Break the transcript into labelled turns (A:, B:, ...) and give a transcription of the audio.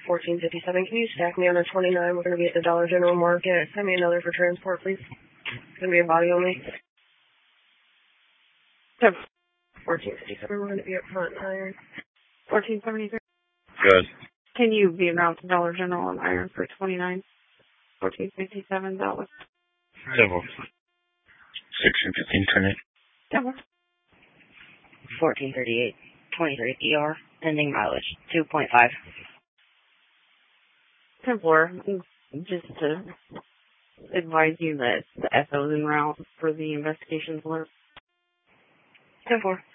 A: 1457. Can you stack me on a 29? We're going to be at the Dollar General Market. Send me another for transport, please. It's going to be a body only. 1457. We're going to be up front and iron. 1473.
B: Good.
A: Can you be around to Dollar General and iron for 29? 1457. That was.
B: That works. 1615, turn it.
A: That works.
C: 1438. 23 ER. Ending mileage 2.5.
A: 10-4. Just to advise you that the SO is en route for the investigations alert.
C: 10-4.